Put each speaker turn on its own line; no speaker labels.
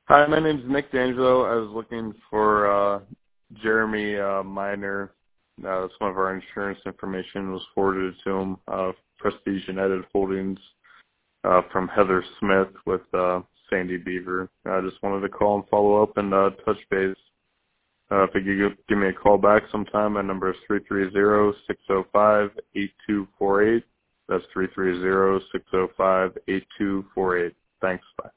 Hi, my name's Nick D'Angelo. I was looking for Jeremy Miner. That's one of our insurance information was forwarded to him. Prestige United Holdings from Heather Smith with Sandy Beaver. I just wanted to call and follow up and touch base. If you could give me a call back sometime, my number is 330-605-8248. That's 330-605-8248. Thanks. Bye.